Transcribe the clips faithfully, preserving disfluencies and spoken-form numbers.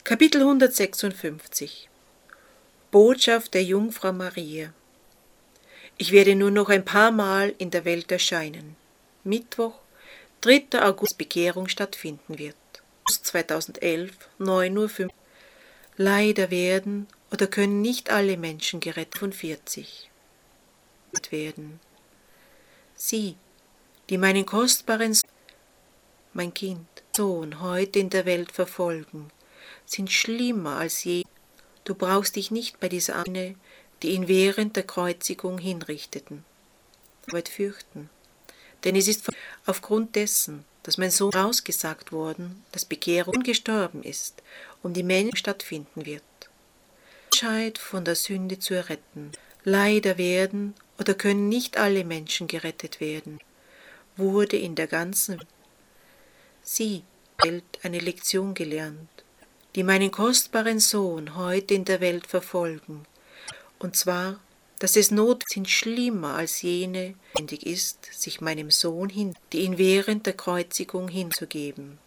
Kapitel hundertsechsundfünfzig. Botschaft der Jungfrau Maria. Ich werde nur noch ein paar Mal in der Welt erscheinen. Mittwoch, dritter August, Bekehrung stattfinden wird. zweitausendelf, neun Uhr fünf. Leider werden oder können nicht alle Menschen gerettet von vierzig werden. Sie, die meinen kostbaren Sohn, mein Kind, Sohn, heute in der Welt verfolgen, sind schlimmer als je. Du brauchst dich nicht bei dieser Ahne, die ihn während der Kreuzigung hinrichteten, fürchten. Denn es ist aufgrund dessen, dass mein Sohn rausgesagt worden, dass Bekehrung gestorben ist, um die Menschen stattfinden wird. Entscheid von der Sünde zu erretten. Leider werden oder können nicht alle Menschen gerettet werden, wurde in der ganzen Sie Welt eine Lektion gelernt, die meinen kostbaren Sohn heute in der Welt verfolgen, und zwar, dass es Not sind schlimmer als jene, die notwendig ist, sich meinem Sohn hin, die ihn während der Kreuzigung hinzugeben.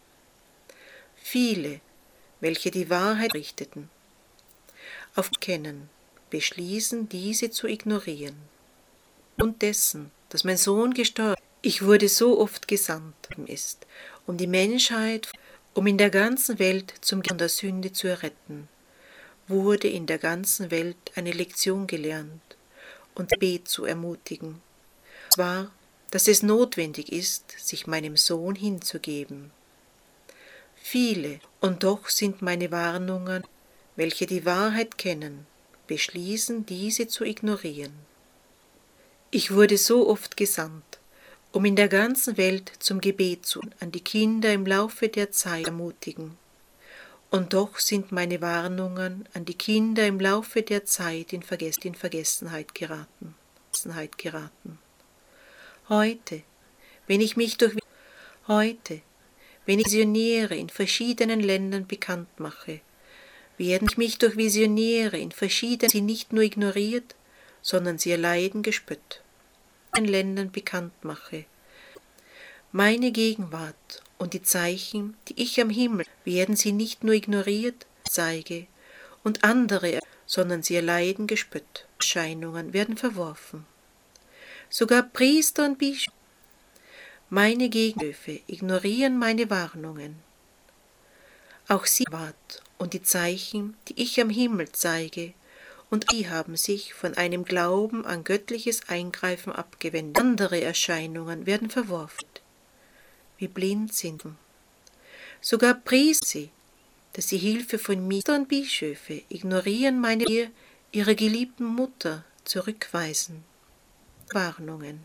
Viele, welche die Wahrheit richteten, aufkennen, beschließen, diese zu ignorieren. Und dessen, dass mein Sohn gestorben, ich wurde so oft gesandt ist, um die Menschheit, um in der ganzen Welt zum von der Sünde zu erretten, wurde in der ganzen Welt eine Lektion gelernt und Gebet zu ermutigen. Und zwar, dass es notwendig ist, sich meinem Sohn hinzugeben. Viele, und doch sind meine Warnungen, welche die Wahrheit kennen, beschließen, diese zu ignorieren. Ich wurde so oft gesandt, um in der ganzen Welt zum Gebet zu an die Kinder im Laufe der Zeit ermutigen. Und doch sind meine Warnungen an die Kinder im Laufe der Zeit in, Verges in Vergessenheit geraten. Vergessenheit geraten. Heute, wenn ich mich durch heute, wenn ich Visionäre in verschiedenen Ländern bekannt mache, werden ich mich durch Visionäre in verschiedenen sie nicht nur ignoriert, sondern sie erleiden gespött. In Ländern bekannt mache. Meine Gegenwart und die Zeichen, die ich am Himmel, werden sie nicht nur ignoriert, zeige, und andere, sondern sie erleiden gespött. Erscheinungen werden verworfen. Sogar Priester und Bischöfe, meine Gegenhöfe, ignorieren meine Warnungen. Auch sie wart und die Zeichen, die ich am Himmel zeige, und sie haben sich von einem Glauben an göttliches Eingreifen abgewendet. Andere Erscheinungen werden verworfen, wie blind sind. Sogar Priester, dass sie Hilfe von mir und Bischöfe ignorieren, meine ihre geliebten Mutter zurückweisen. Warnungen.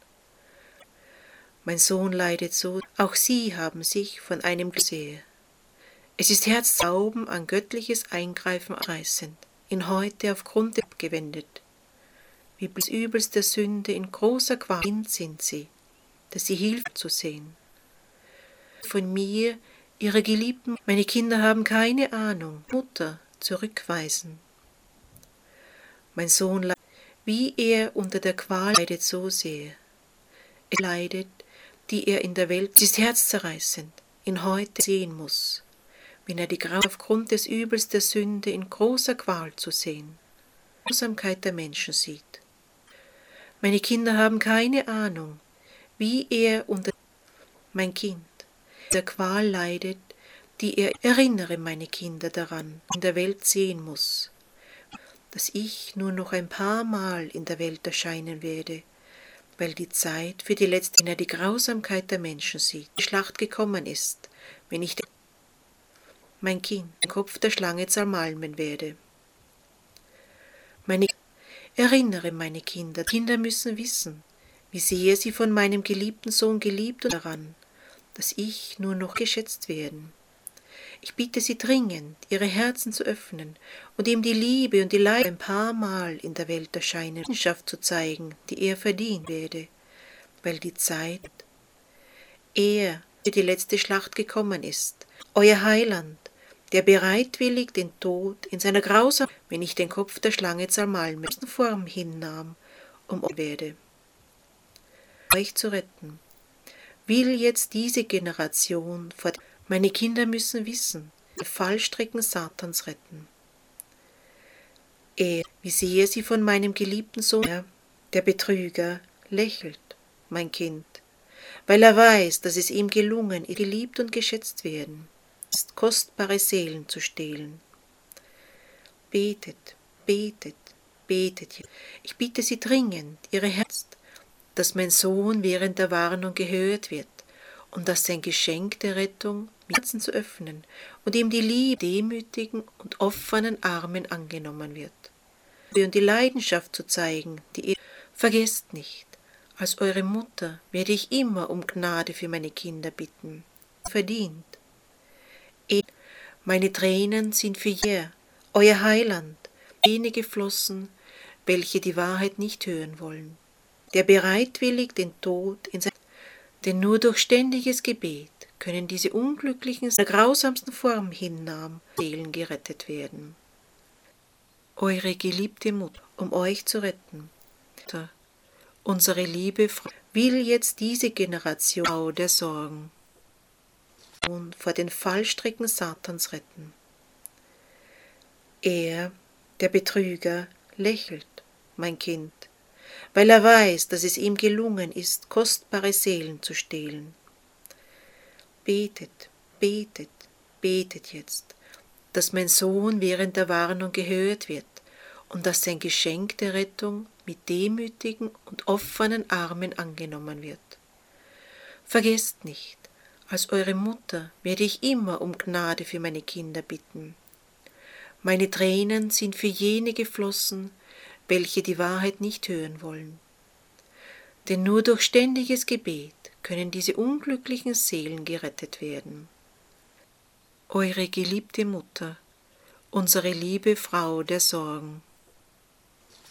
Mein Sohn leidet so, auch sie haben sich von einem Glauben. Es ist Herzglauben an göttliches Eingreifen reißend. In heute aufgrund der abgewendet. Wie bis Übels der Sünde in großer Qual sind sie, dass sie Hilfe zu sehen. Von mir, ihre Geliebten, meine Kinder haben keine Ahnung, Mutter zurückweisen. Mein Sohn leidet, wie er unter der Qual leidet, so sehr. Es leidet, die er in der Welt, es ist herzzerreißend, in heute sehen muss. Wenn er die Grausamkeit aufgrund des Übels der Sünde in großer Qual zu sehen, die Grausamkeit der Menschen sieht. Meine Kinder haben keine Ahnung, wie er unter mein Kind der Qual leidet, die er erinnere meine Kinder daran, in der Welt sehen muss, dass ich nur noch ein paar Mal in der Welt erscheinen werde, weil die Zeit für die letzte, wenn er die Grausamkeit der Menschen sieht, die Schlacht gekommen ist, wenn ich mein Kind, den Kopf der Schlange zermalmen werde. Meine Erinnere meine Kinder, Kinder müssen wissen, wie sehr sie von meinem geliebten Sohn geliebt und daran, dass ich nur noch geschätzt werden. Ich bitte sie dringend, ihre Herzen zu öffnen und ihm die Liebe und die Leid ein paar Mal in der Welt erscheinen, Leidenschaft zu zeigen, die er verdienen werde, weil die Zeit, er für die letzte Schlacht gekommen ist, euer Heiland, der bereitwillig den Tod in seiner Grausamkeit, wenn ich den Kopf der Schlange zermalmen, Form hinnahm, um euch werde, euch zu retten, will jetzt diese Generation vor. Meine Kinder müssen wissen, Fallstricken Satans retten. Er, wie sehe sie von meinem geliebten Sohn, er, der Betrüger, lächelt, mein Kind, weil er weiß, dass es ihm gelungen ist, geliebt und geschätzt werden, ist kostbare Seelen zu stehlen. Betet, betet, betet. Ich bitte Sie dringend, Ihre Herzen, dass mein Sohn während der Warnung gehört wird und dass sein Geschenk der Rettung mit Herzen zu öffnen und ihm die Liebe demütigen und offenen Armen angenommen wird. Und die Leidenschaft zu zeigen, die ihr vergesst nicht, als eure Mutter werde ich immer um Gnade für meine Kinder bitten. Verdient. Meine Tränen sind für ihr, euer Heiland, jene geflossen, welche die Wahrheit nicht hören wollen, der bereitwillig den Tod in sein, denn nur durch ständiges Gebet können diese Unglücklichen der grausamsten Form hinnahmen, Seelen gerettet werden. Eure geliebte Mutter, um euch zu retten. Unsere liebe Frau will jetzt diese Generation der Sorgen und vor den Fallstricken Satans retten. Er, der Betrüger, lächelt, mein Kind, weil er weiß, dass es ihm gelungen ist, kostbare Seelen zu stehlen. Betet, betet, betet jetzt, dass mein Sohn während der Warnung gehört wird und dass sein Geschenk der Rettung mit demütigen und offenen Armen angenommen wird. Vergesst nicht, als eure Mutter werde ich immer um Gnade für meine Kinder bitten. Meine Tränen sind für jene geflossen, welche die Wahrheit nicht hören wollen. Denn nur durch ständiges Gebet können diese unglücklichen Seelen gerettet werden. Eure geliebte Mutter, unsere liebe Frau der Sorgen.